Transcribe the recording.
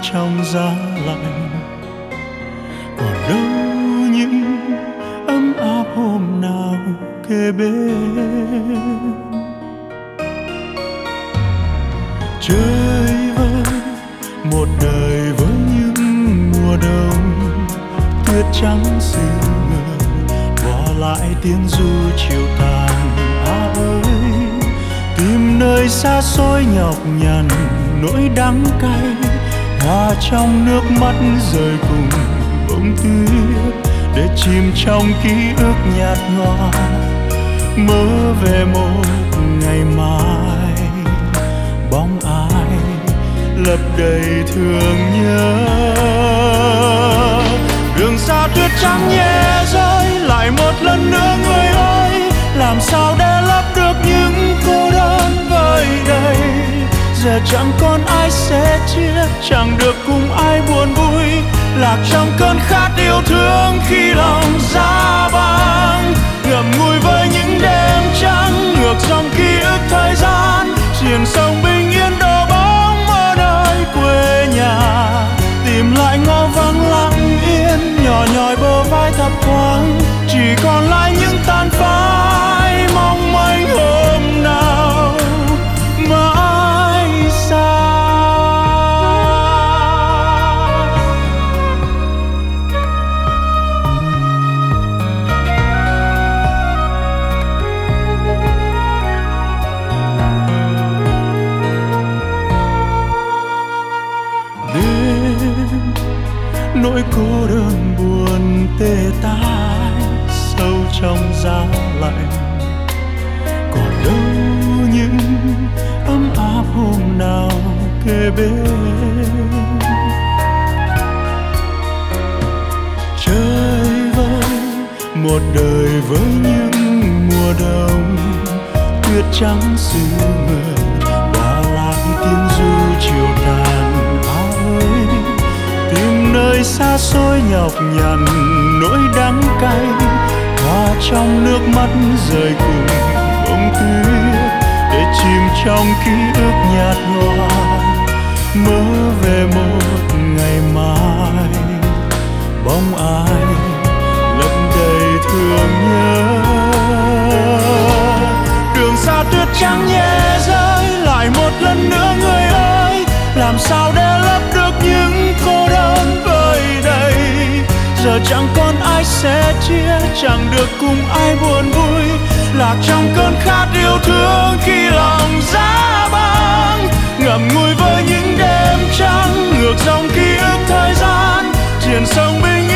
trong giá lạnh. Còn đâu những ấm áp hôm nào kề bên. Chơi vơi một đời với những mùa đông, tuyết trắng xưa bỏ lại tiếng ru chiều tàn. Ơi tìm nơi xa xôi nhọc nhằn nỗi đắng cay, hòa trong nước mắt rơi cùng bông tuyết để chìm trong ký ức nhạt nhòa, mơ về một ngày mai bóng ai lấp đầy thương nhớ. Đường xa tuyết trắng nhẹ rơi lại một lần nữa, người ơi làm sao để lấp được những cô đơn vơi đầy. Giờ chẳng còn ai sẽ chia, chẳng được cùng ai buồn vui, lạc trong cơn khát yêu thương khi lòng giá băng. Ngậm ngùi với những đêm trắng, ngược dòng ký ức thời gian, triền sông bình yên đổ bóng ở nơi quê nhà. Tìm lại ngõ vắng lặng yên, nhỏ nhòi bờ vai thấp thoáng, chỉ còn lại những tàn phai mong manh hôm nào mãi xa. Đêm nỗi cô đơn buồn tê tái sâu trong giá lạnh. Còn đâu những ấm áp hôm nào kề bên. Chơi vơi một đời với những mùa đông, tuyết trắng xưa người bỏ lại tiếng ru chiều tàn. Ơi tìm nơi xa xôi nhọc nhằn nỗi đắng cay, hòa trong nước mắt rơi cùng bông tuyết để chìm trong ký ức nhạt nhòa, mơ về một ngày mai bóng ai lấp đầy thương nhớ. Đường xa tuyết trắng nhẹ rơi lại một lần nữa, người ơi làm sao để lấp được những cô đơn vơi đầy. Giờ chẳng còn ai sẽ chia, chẳng được cùng ai buồn vui, lạc trong cơn khát yêu thương khi lòng giá băng. Ngậm ngùi với những đêm trắng, ngược dòng ký ức thời gian, triền sông bình